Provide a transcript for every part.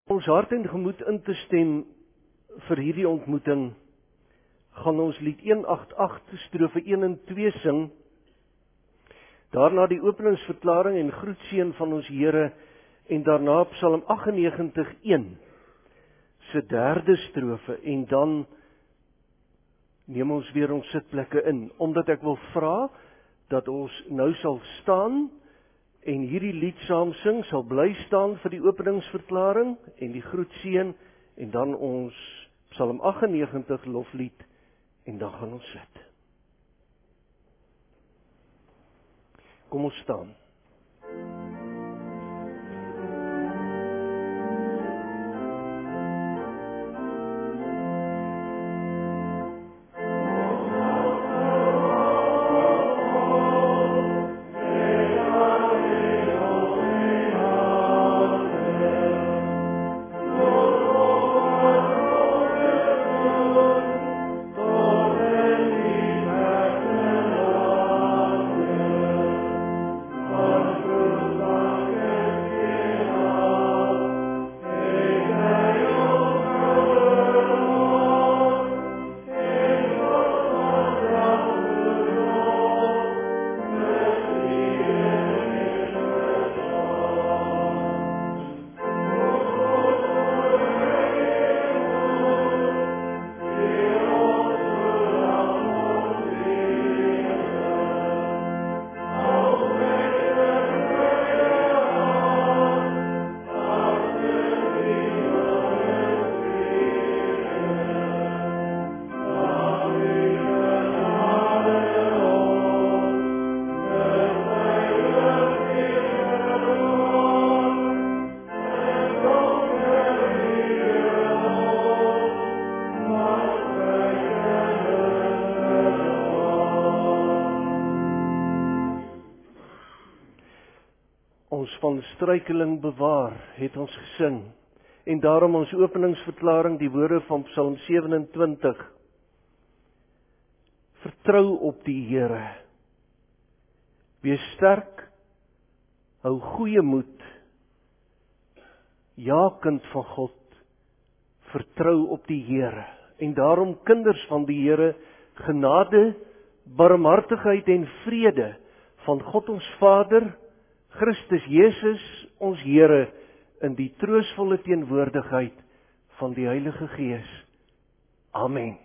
Ons hart en gemoed in te stem vir hierdie ontmoeting, gaan ons lied 188 strofe 1 en 2 sing, daarna die openingsverklaring en groetseën van ons Here, en daarna Psalm 98:1, se derde strofe, en dan neem ons weer ons sitplekke in, omdat ek wil vra, dat ons nou sal staan, en hierdie lied saam sing, sal bly staan vir die openingsverklaring, en die groetseën, en dan ons Psalm 98 loflied, en dan gaan ons sit. Kom ons staan. Van struikeling bewaar, het ons gesing, en daarom ons openingsverklaring, die woorde van Psalm 27, vertrou op die Here, wees sterk, hou goeie moed, ja kind van God, vertrou op die Here, en daarom kinders van die Here, genade, barmhartigheid en vrede, van God ons Vader, Christus Jesus, ons Here, in die troostvolle teenwoordigheid van die Heilige Gees. Amen.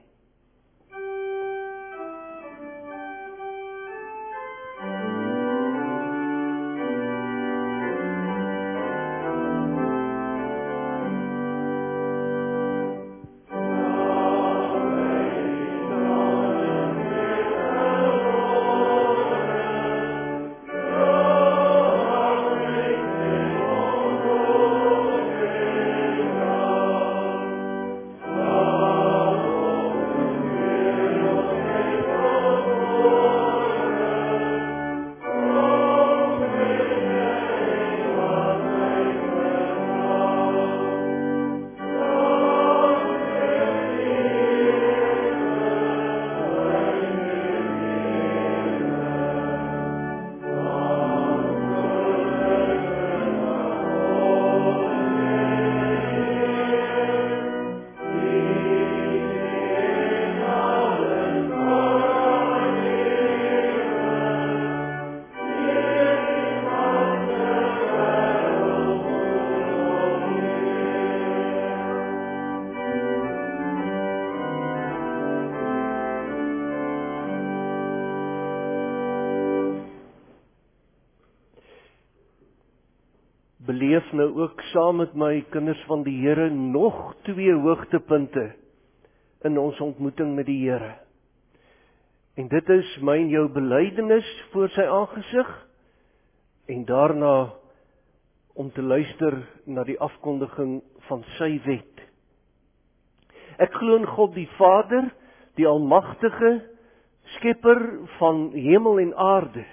Beleef nou ook saam met my, kinders van die Here, nog 2 hoogtepunte in ons ontmoeting met die Here. En dit is my en jou belydenis voor sy aangesig, en daarna om te luister na die afkondiging van sy wet. Ek glo in God die Vader, die Almagtige, Skepper van hemel en aarde.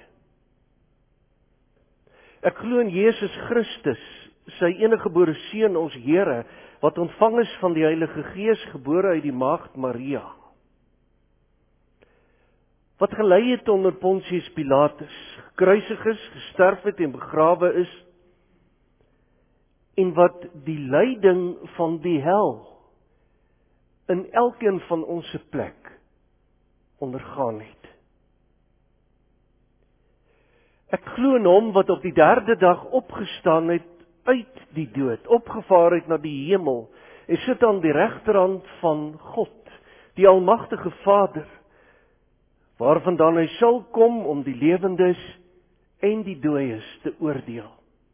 Ek glo in Jesus Christus, sy eniggebore Seun, ons Here, wat ontvang is van die Heilige Gees, gebore uit die maagd Maria, wat gelei het onder Pontius Pilatus, gekruisig is, gesterf het en begrawe is, en wat die lyding van die hel in elkeen van ons plek ondergaan het. Ek glo in hom wat op die 3de dag opgestaan het uit die dood, opgevaar het na die hemel, en sit aan die regterhand van God, die almagtige Vader, waarvandaan hy sal kom om die lewendes en die dooies te oordeel.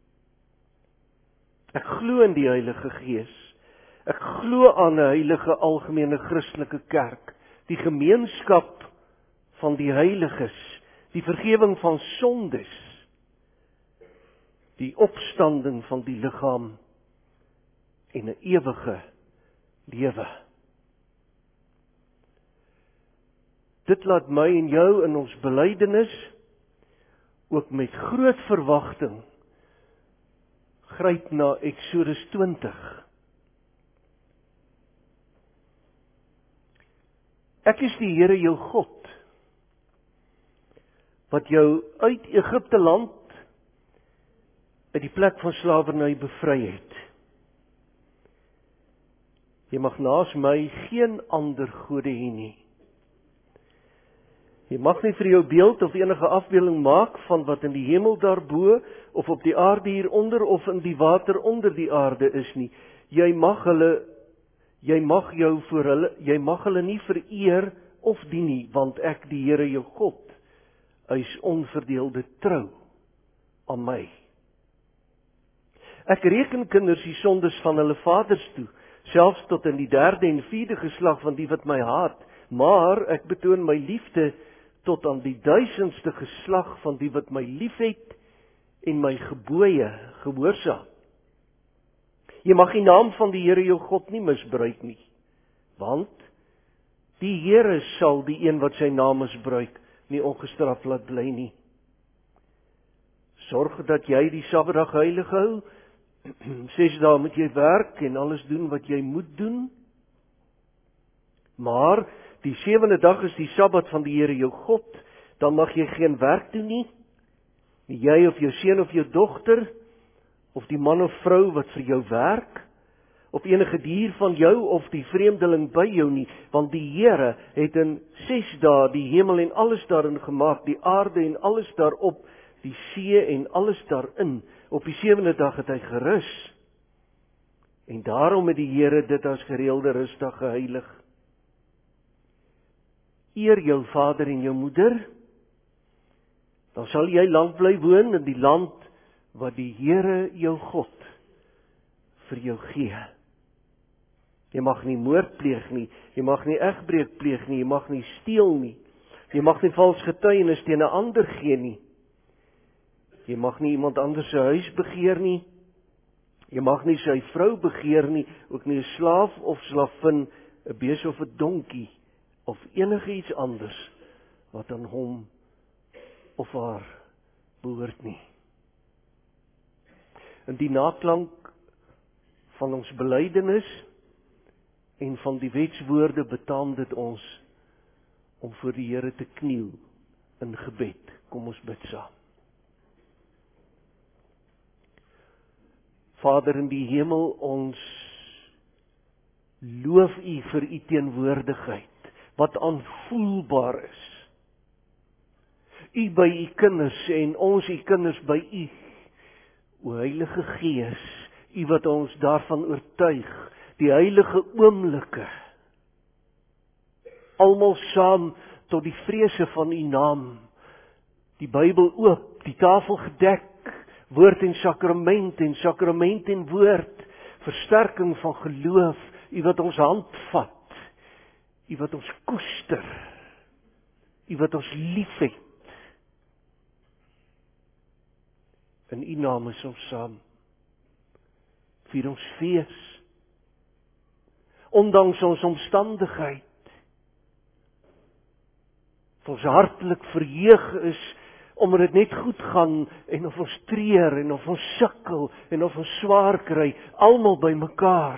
Ek glo in die Heilige Gees. Ek glo aan 'n heilige algemene Christelike kerk, die gemeenskap van die heiliges, die vergifnis van sondes, die opstanding van die liggaam en 'n ewige lewe. Dit laat my en jou in ons belydenis ook met groot verwagting gryp na Eksodus 20. Ek is die Here jou God, wat jou uit Egipte land, uit die plek van slawerny bevry het. Jy mag naas my geen ander gode hê nie. Jy mag nie vir jou beeld of enige afbeelding maak van wat in die hemel daarbo, of op die aarde hieronder, of in die water onder die aarde is nie. Jy mag hulle nie vereer of dien nie, want ek, die Here jou God, is onverdeelde trou aan my. Ek reken kinders die sondes van hulle vaders toe, selfs tot in die 3de en 4de geslag van die wat my haat, maar ek betoon my liefde tot aan die 1000ste geslag van die wat my liefhet en my gebooie gehoorsaam. Jy mag die naam van die Here jou God nie misbruik nie, want die Here sal die een wat sy naam misbruik nie ongestraf laat bly nie. Sorg dat jy die Sabbatdag heilig hou. 6 dae moet jy werk en alles doen wat jy moet doen. Maar die 7de dag is die Sabbat van die Here jou God, dan mag jy geen werk doen nie. Nie jy of jou seun of jou dogter, of die man of vrou wat vir jou werk, of enige dier van jou of die vreemdeling by jou nie, want die Here het in 6 dae die hemel en alles daarin gemaak, die aarde en alles daarop, die see en alles daarin. Op die 7de dag het hy gerus. En daarom het die Here dit as gereelde rusdag geheilig. Eer jou vader en jou moeder, dan sal jy lank bly woon in die land wat die Here jou God vir jou gee. Jy mag nie moord pleeg nie, jy mag nie egbreek pleeg nie, jy mag nie steel nie, jy mag nie vals getuienis teen 'n ander gee nie, jy mag nie iemand anders se huis begeer nie, jy mag nie sy vrou begeer nie, ook nie 'n slaaf of slavin, 'n bees of 'n donkie, of enige iets anders wat aan hom of haar behoort nie. In die naklank van ons belydenis en van die wetswoorde betaam dit ons om voor die Here te kniel in gebed. Kom ons bid saam. Vader in die hemel, ons loof U vir U teenwoordigheid, wat aanvoelbaar is. U by U kinders en ons U kinders by U. O Heilige Gees, U wat ons daarvan oortuig, die heilige oomblikke, almal saam tot die vrese van U naam, die Bybel oop, die tafel gedek, woord en sakrament en woord, versterking van geloof, U wat ons handvat, U wat ons koester, U wat ons liefhet. In U naam is ons saam. Vier ons fees. Ondanks ons omstandigheid. Ons hartlik verheug is, omdat dit net goed gaan, en of ons treur, en of ons sukkel, en of ons swaar kry, almal by mekaar.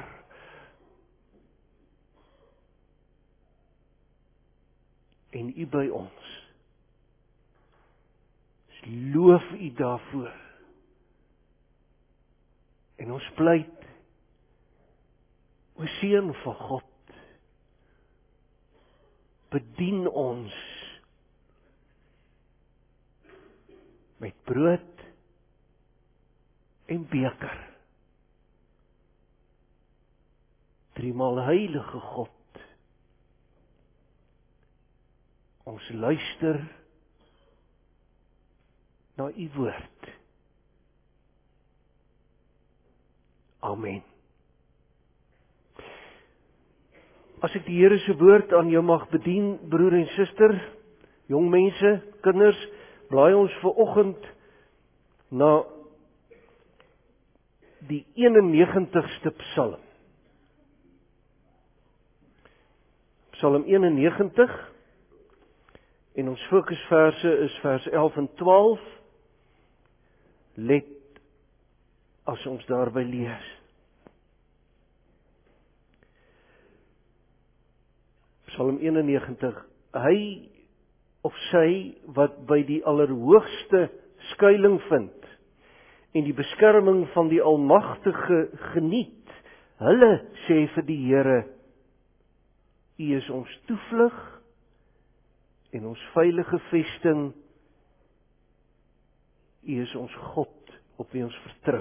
En U by ons. Loof U daarvoor. En ons pleit, o Seun van God, bedien ons met brood en beker. Driemaal heilige God, ons luister na u woord. Amen. As ek die Here se woord aan jou mag bedien, broer en suster, jong mense, kinders, blaai ons vanoggend na die 91ste Psalm. Psalm 91, en ons fokusverse is vers 11 en 12. Let as ons daarby lees. Psalm 91, hy of sy wat by die Allerhoogste skuiling vind en die beskerming van die Almagtige geniet, hulle sê vir die Here, U is ons toevlug en ons veilige vesting, U is ons God op wie ons vertrou.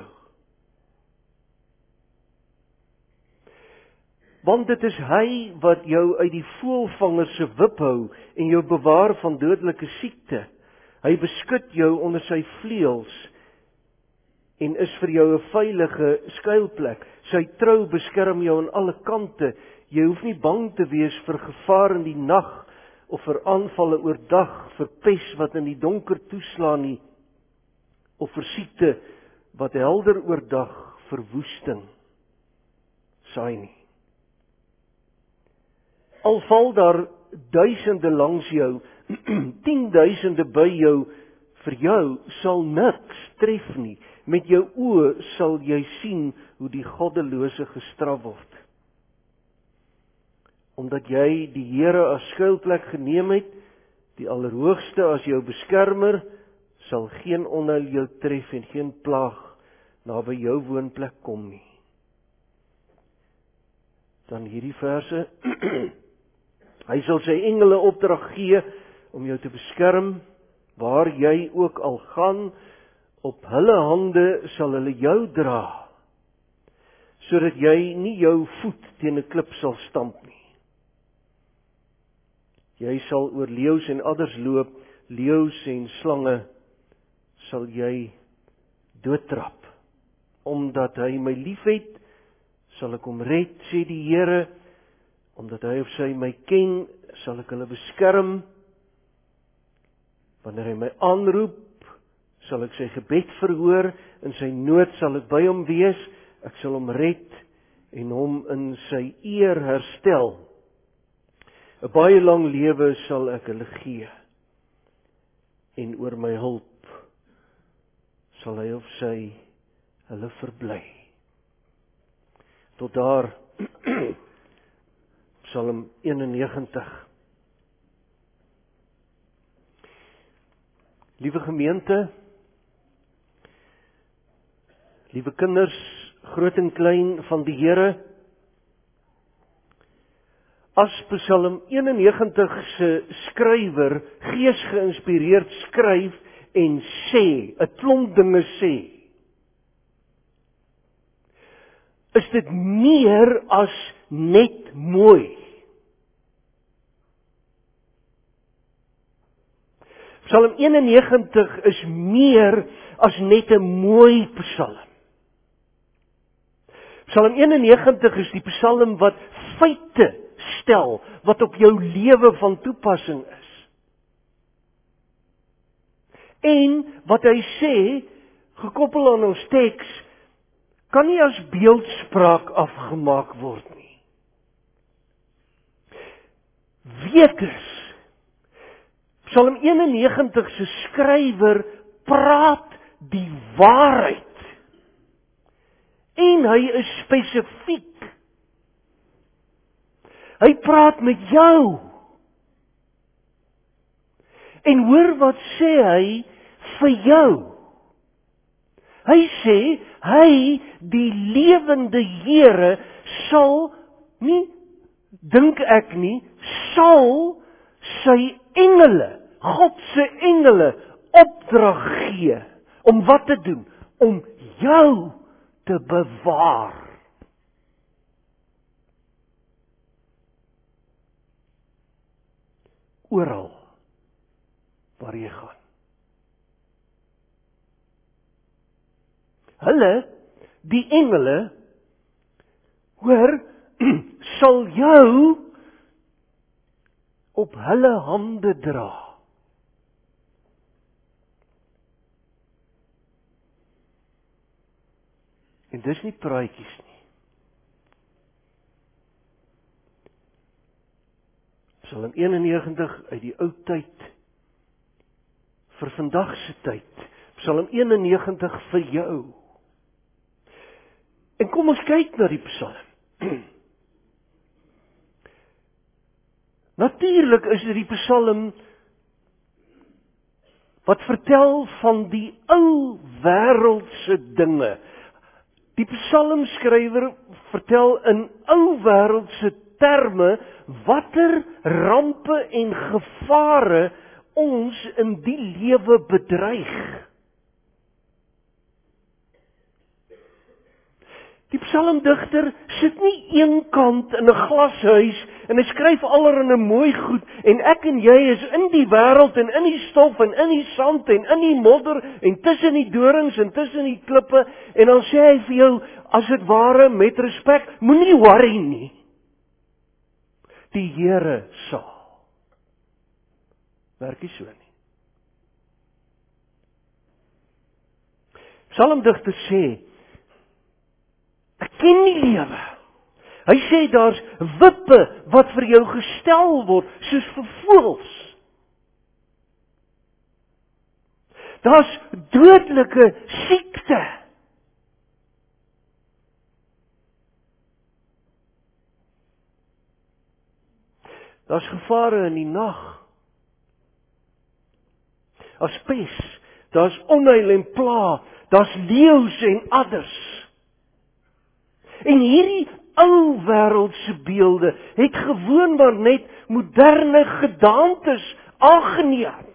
Want dit is hy wat jou uit die voëlvanger se wip hou en jou bewaar van dodelike siekte. Hy beskud jou onder sy vleuels en is vir jou 'n veilige skuilplek. Sy trou beskerm jou aan alle kante. Jy hoef nie bang te wees vir gevaar in die nag of vir aanvalle oordag, vir pes wat in die donker toeslaan nie, of vir siekte wat helder oordag verwoesting saai nie. Al val daar duisende langs jou, 10.000 by jou, vir jou sal niks tref nie. Met jou oë sal jy sien hoe die goddelose gestraf word. Omdat jy die Here as skuilplek geneem het, die Allerhoogste as jou beskermer, sal geen onheil jou tref en geen plaag naby jou woonplek kom nie. Dan hierdie verse. Hy sal sy engele opdrag gee om jou te beskerm, waar jy ook al gaan, op hulle hande sal hulle jou dra, sodat jy nie jou voet teen 'n klip sal stamp nie. Jy sal oor leeu's en adders loop, leeu's en slange sal jy doodtrap. Omdat hy my liefhet, sal ek hom red, sê die Here. Omdat hy of sy my ken, sal ek hulle beskerm. Wanneer hy my aanroep, sal ek sy gebed verhoor, in sy nood sal ek by hom wees, ek sal hom red en hom in sy eer herstel. 'n baie lang lewe sal ek hulle gee, en oor my hulp sal hy of sy hulle verbly. Tot daar Psalm 91. Liewe gemeente, liewe kinders, groot en klein van die Here, as Psalm 91 se skrywer geesgeïnspireerd skryf en sê, 'n klomp dinge sê, is dit meer as net mooi. Psalm 91 is meer as net 'n mooi psalm. Psalm 91 is die psalm wat feite stel, wat op jou lewe van toepassing is. En wat hy sê, gekoppel aan ons teks, kan nie as beeldspraak afgemaak word nie. Weet eens, Psalm 91 se skrywer praat die waarheid. En hy is spesifiek. Hy praat met jou. En hoor wat sê hy vir jou. Hy sê, hy, die lewende Here, sal nie, dink ek nie, sal sy engele, God se engele, opdrag gee, om wat te doen? Om jou te bewaar. Oral waar jy gaan. Hulle, die engele, hoor, sal jou op hulle hande dra. En dis nie praatjies nie. Psalm 91 uit die ou tyd, vir vandag se tyd. Psalm 91 vir jou. En kom ons kyk na die psalm. Natuurlik is dit die psalm wat vertel van die ou wêreldse dinge. Die psalmskrywer vertel in ou wêreldse terme watter rampe en gevare ons in die lewe bedreig. Die psalmdigter sit nie eenkant in 'n glashuis en hy skryf allerlei mooi goed en ek en jy is in die wêreld en in die stof en in die sand en in die modder en tussen die dorings en tussen die klippe en dan sê hy vir jou as dit ware met respek, moenie worry nie. Die Here sal. Werk nie so nie. Psalmdigter sê, ek ken die lewe. Hy sê daar's wippe wat vir jou gestel word soos vir voëls. Daar's dodelike siekte. Daar's gevare in die nag. Daar's pes, daar's onheil en pla, daar's leeu's en adders. En hierdie ou wêreldse beelde het gewoon maar net moderne gedaantes aangeneem.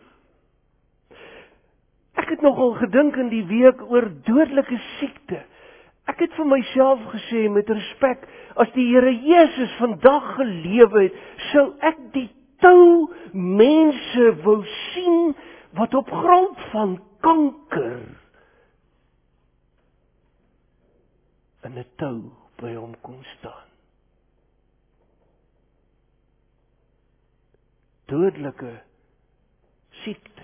Ek het nogal gedink in die week oor dodelike siekte. Ek het vir myself gesê met respek, as die Here Jesus vandag gelewe het, sou ek die tou mense wou sien wat op grond van kanker in 'n tou by hom kon staan. Dodelike siekte.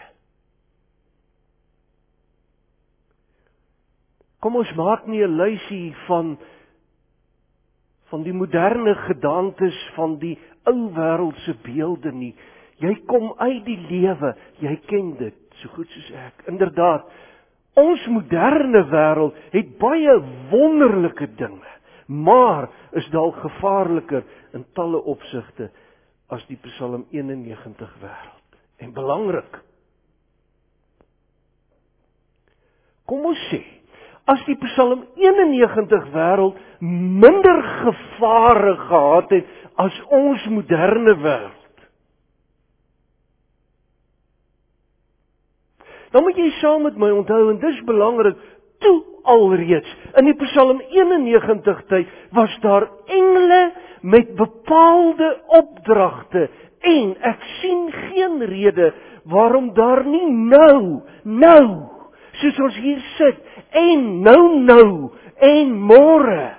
Kom ons maak nie 'n lysie van die moderne gedaantes van die ou wêreldse beelde nie. Jy kom uit die lewe, jy ken dit so goed soos ek. Inderdaad, ons moderne wêreld het baie wonderlike dinge, maar is dalk gevaarliker in talle opsigte as die Psalm 91 wêreld. En belangrik, kom ons sê, as die Psalm 91 wêreld minder gevare gehad het as ons moderne wêreld, dan moet jy saam met my onthou, en dis belangrik, toe alreeds, in die Psalm 91 tyd, was daar engele met bepaalde opdragte, en ek sien geen rede, waarom daar nie nou, soos ons hier sit, en nou, en môre,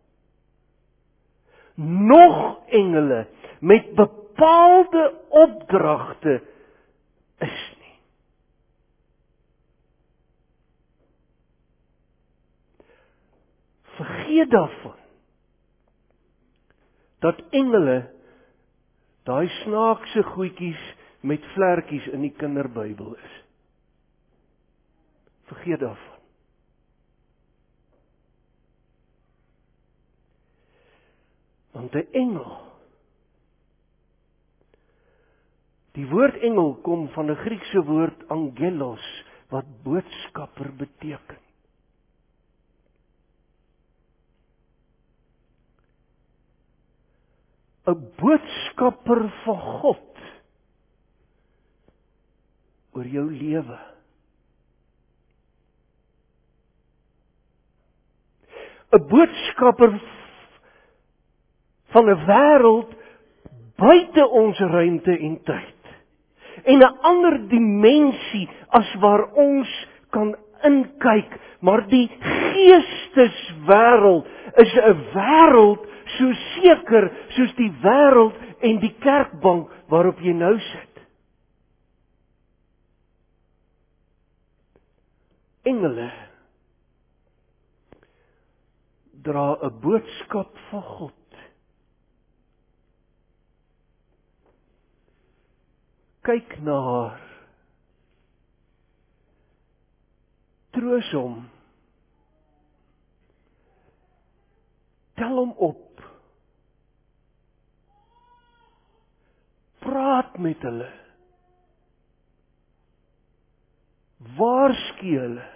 nog engele met bepaalde opdragte is nie. Vergeet daarvan, dat engele, daai snaakse goedjies met vlerkies in die kinderbybel is. Vergeet daarvan. Want 'n engel, die woord engel kom van 'n Griekse woord angelos, wat boodskapper beteken. 'n boodskapper van God oor jou lewe. 'n boodskapper van 'n wêreld buite ons ruimte en tyd. En 'n ander dimensie as waar ons kan inkyk, maar die geesteswêreld is 'n wêreld so seker soos die wêreld en die kerkbank waarop jy nou sit. Engele dra 'n boodskap van God. Kyk na haar. Troos hom. Tel hom op. Praat met hulle. Waarsku hulle.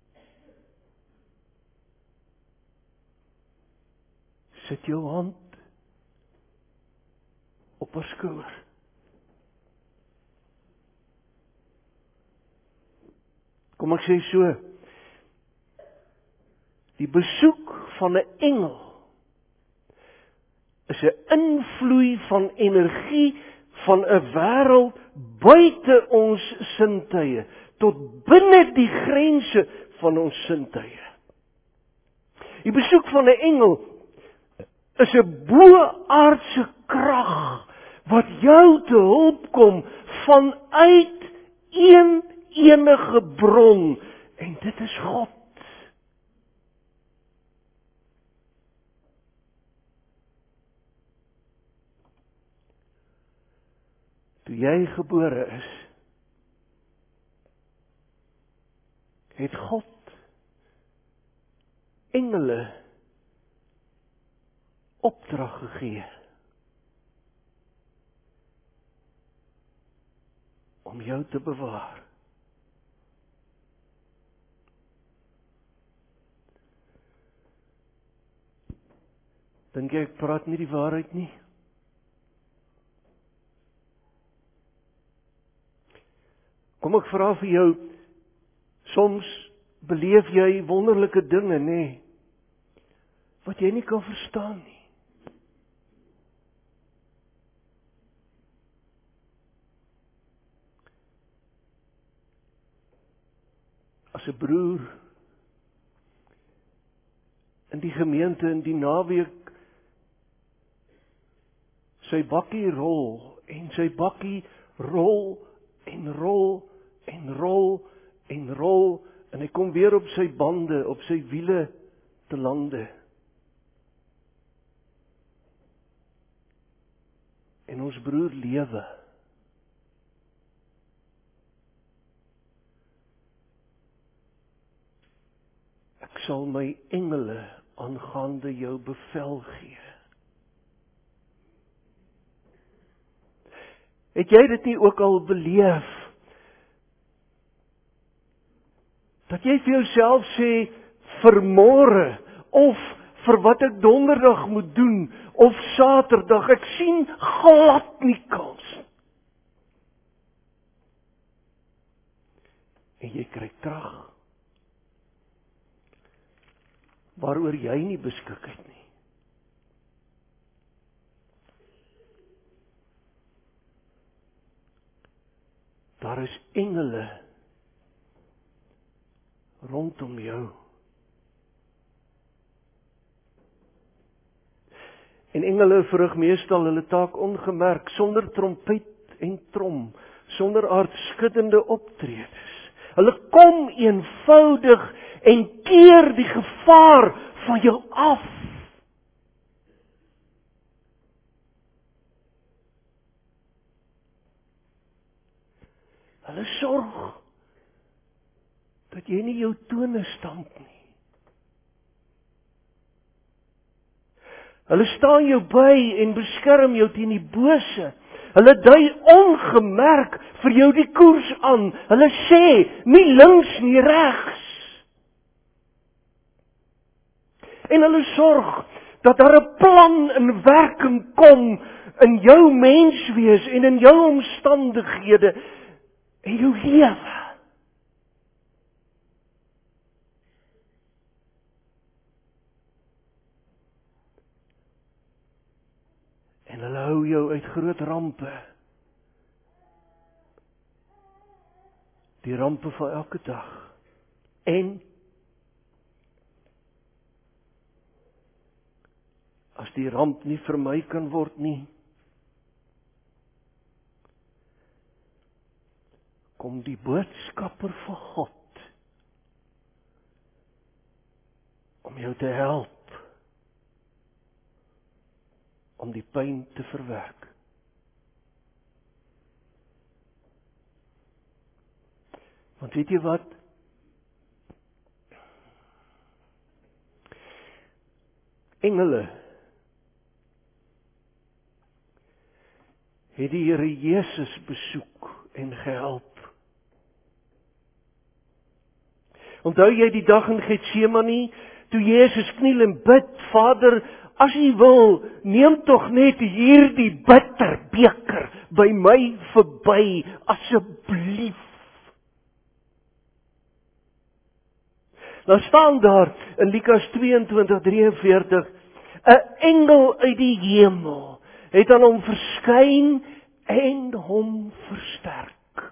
Sit jou hand op haar skouer. Kom ek sê so, die besoek van 'n engel is 'n invloei van energie van 'n wêreld buite ons sintuie tot binne die grense van ons sintuie. Die besoek van 'n engel is 'n bo-aardse krag wat jou te hulp kom vanuit enige bron, en dit is God. Toe jy gebore is, het God engele opdrag gegee om jou te bewaar. Dink jy ek praat nie die waarheid nie? Kom ek vra vir jou, soms beleef jy wonderlike dinge, nê, wat jy nie kan verstaan nie. As 'n broer in die gemeente in die naweek sy bakkie rol, en sy bakkie rol en rol en rol en rol, en hy kom weer op sy bande, op sy wiele te lande. En ons broer lewe. Ek sal my engele aangaande jou bevel gee. Het jy dit nie ook al beleef? Dat jy vir jouself sê, vir môre, of vir wat ek donderdag moet doen, of saterdag, ek sien glad nie kans. En jy kry krag, waaroor jy nie beskik het nie. Daar is engele rondom jou. En engele verrig meestal hulle taak ongemerk, sonder trompet en trom, sonder aardskuddende optredes. Hulle kom eenvoudig en keer die gevaar van jou af. Hulle sorg dat jy nie jou tone stamp nie. Hulle staan jou by en beskerm jou teen die bose. Hulle dui ongemerk vir jou die koers aan. Hulle sê, nie links nie regs. En hulle sorg dat daar 'n plan in werking kom in jou menswees en in jou omstandighede en jou lewe. En hulle hou jou uit groot rampe. Die rampe van elke dag. En as die ramp nie vermy kan word nie, kom die boodskapper van God om jou te help om die pyn te verwerk. Want weet jy wat? Engele het die Here Jesus besoek en gehelp. Onthou jy die dag in Getsemane, toe Jesus kniel en bid, Vader, as U wil, neem tog net hierdie bitter beker by my verby, asseblief. Dan staan daar in Lukas 22:43, 'n engel uit die hemel het aan hom verskyn en hom versterk.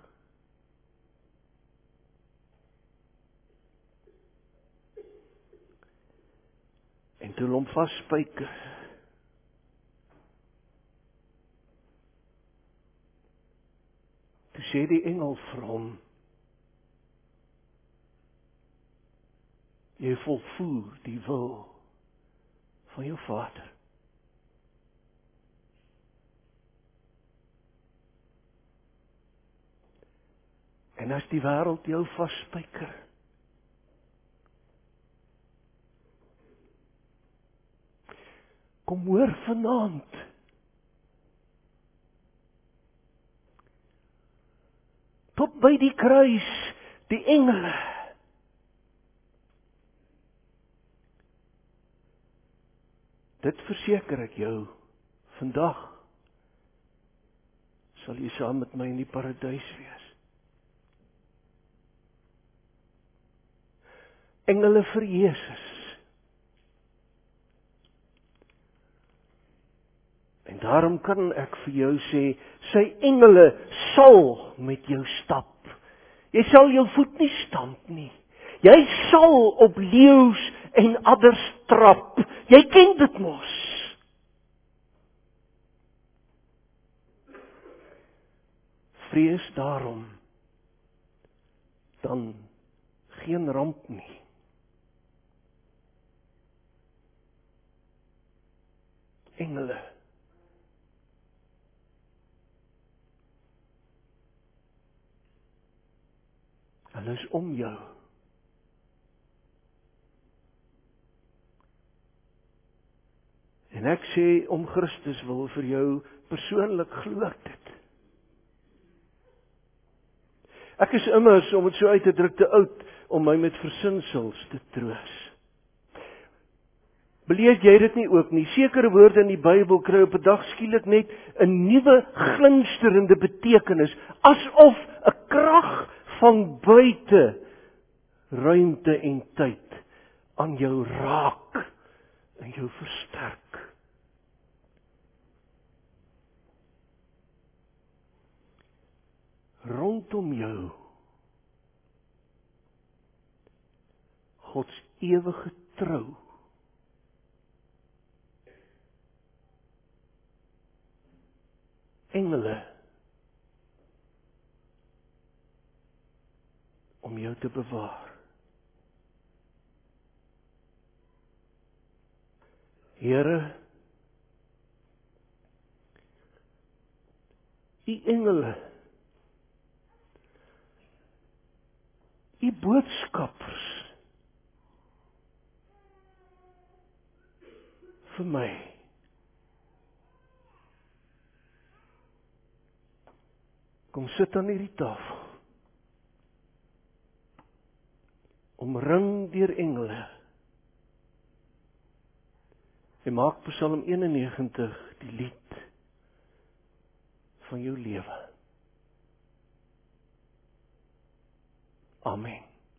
En toe hom vasspyker. Toe sê die engel vir hom, jy volvoer die wil van jou Vader. En as die wêreld jou vasspyker, kom hoor vanaand, tot by die kruis, die engele, dit verseker ek jou, vandag sal jy saam met my in die paradys wees. Engele vir Jesus. En daarom kan ek vir jou sê, sy engele sal met jou stap. Jy sal jou voet nie stamp nie. Jy sal op leeu's en adders trap. Jy ken dit mos. Vrees daarom dan geen ramp nie. Engele. Hulle is om jou. En ek sê om Christus wil vir jou persoonlik glo ek dit. Ek is immers, om het so uit te druk, te oud om my met versinsels te troos. Beleef jy dit nie ook nie? Sekere woorde in die Bybel kry op 'n dag skielik net 'n nuwe glinsterende betekenis, asof 'n krag van buite ruimte en tyd aan jou raak en jou versterk. Rondom jou Gods ewige trou. Engele om jou te bewaar. Here, U engele, U boodskappers vir my. Kom sit aan hierdie tafel. Omring deur engele. En maak Psalm 91 die lied van jou lewe. Amen.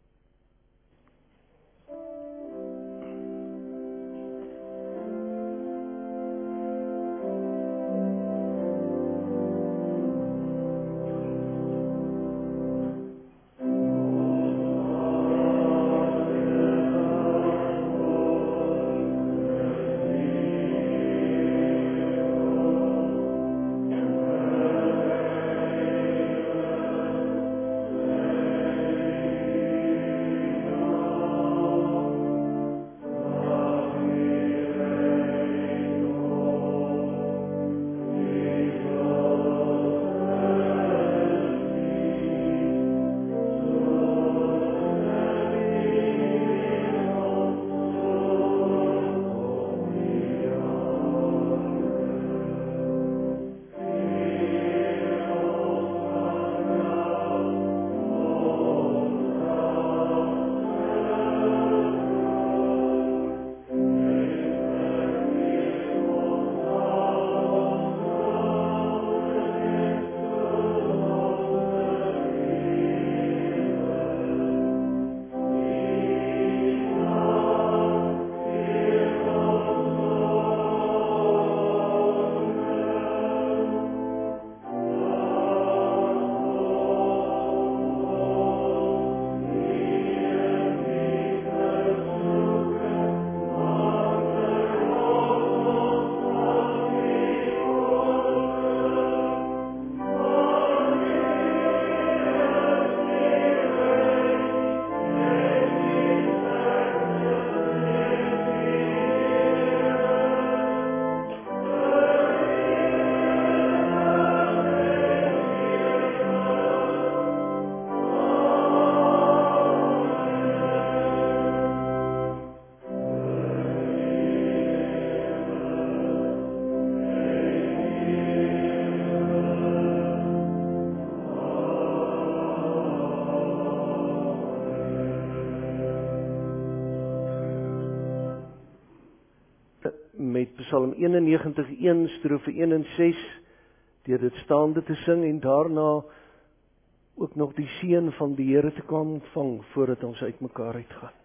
Met Psalm 91:1, strofe 1 en 6, deur dit staande te sing en daarna ook nog die seën van die Here te kan ontvang voordat ons uitmekaar uitgaan.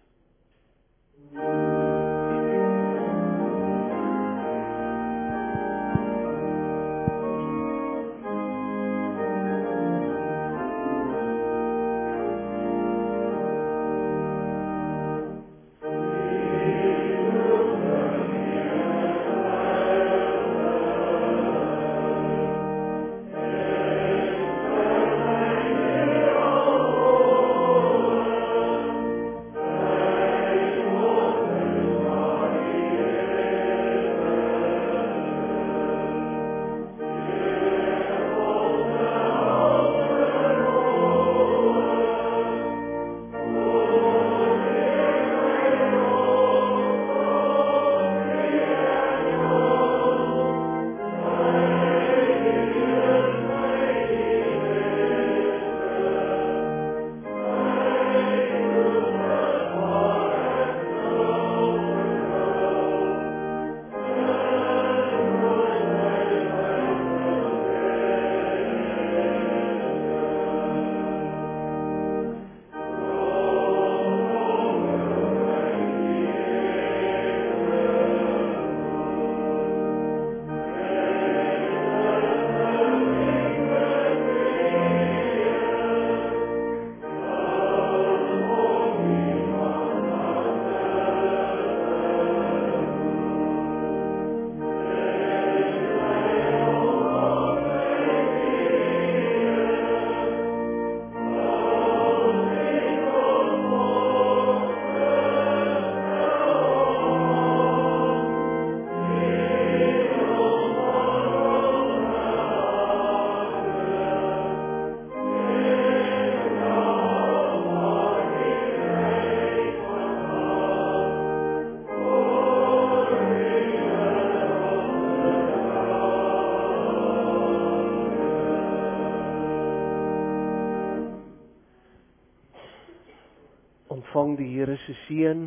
Ontvang die Here se seën.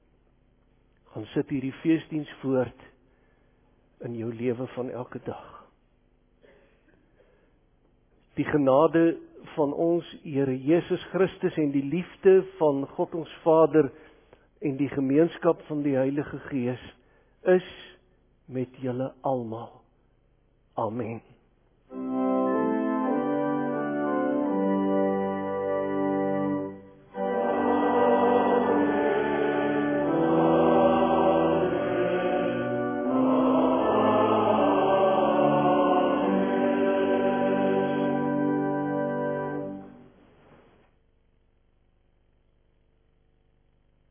Gaan sit hierdie feesdiens voort in jou lewe van elke dag. Die genade van ons Here Jesus Christus en die liefde van God ons Vader en die gemeenskap van die Heilige Gees is met julle almal. Amen.